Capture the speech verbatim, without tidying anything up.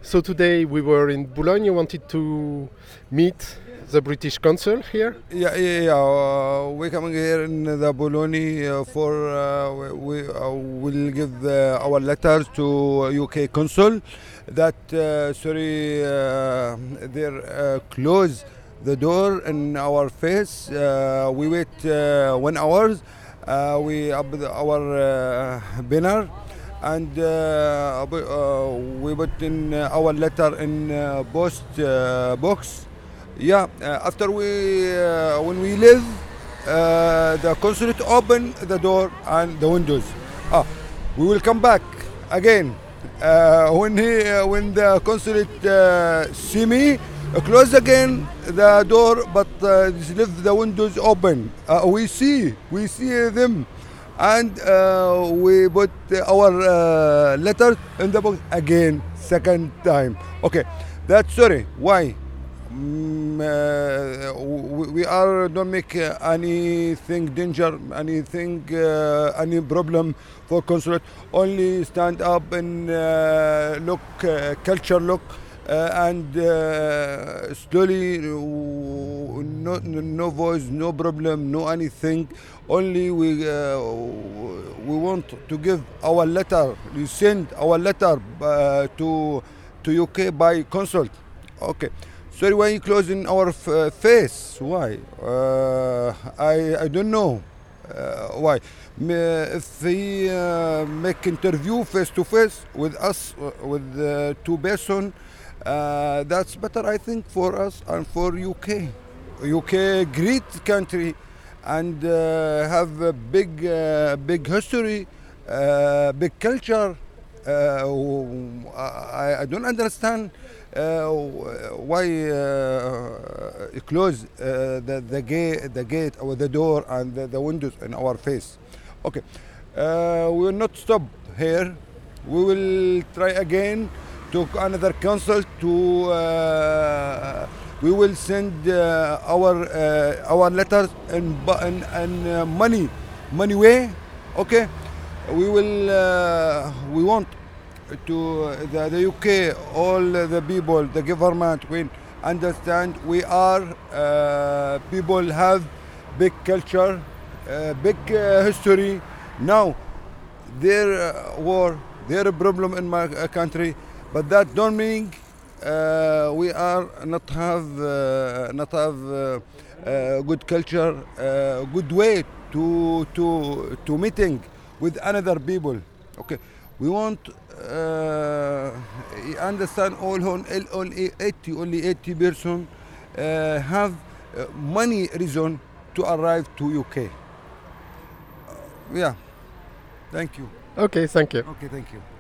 So today we were in Boulogne. You wanted to meet the British consul here. Yeah, yeah, yeah. Uh, we're coming here in the Bologna uh, for uh, we uh, will give the, our letters to U K consul that uh, sorry uh, they're uh, close the door in our face. Uh, we wait uh, one hours. Uh, we up the, our uh, banner and uh, uh, we put in uh, our letter in uh, post uh, box. Yeah, uh, after we uh, when we leave, uh, the consulate open the door and the windows. Ah, we will come back again. Uh, when he uh, when the consulate uh, see me, uh, close again the door, but uh, leave the windows open. Uh, we see we see them, and uh, we put our uh, letter in the box again second time. Okay, that's sorry. Why? Mm, uh, we, we are don't make uh, anything danger, anything, uh, any problem for consulate. Only stand up and uh, look, uh, culture look, uh, and uh, slowly, uh, no, no voice, no problem, no anything. Only we uh, we want to give our letter. We send our letter uh, to to U K by consul. Okay. Sorry, why you closing our f- uh, face? Why? Uh, I I don't know. Uh, why? M- if he uh, make interview face to face with us, uh, with uh, two person, uh, that's better, I think, for us and for U K. U K great country, and uh, have a big uh, big history, uh, big culture. Uh, I, I don't understand uh, why uh, close uh, the the gate the gate or the door and the, the windows in our face. Okay, uh, we will not stop here. We will try again to another council to. Uh, we will send uh, our uh, our letters in in, in uh, money money way. Okay, we will uh, we want to the, the U K, all the people, the government will understand we are uh, people have big culture, uh, big uh, history. Now their uh, war, their problem in my uh, country, but that don't mean uh, we are not have uh, not have uh, uh, good culture, uh, good way to to to meeting with another people. Okay, we want uh, understand all on only eighty only eighty person uh, have uh, money reason to arrive to U K. Uh, yeah, thank you. Okay, thank you. Okay, thank you.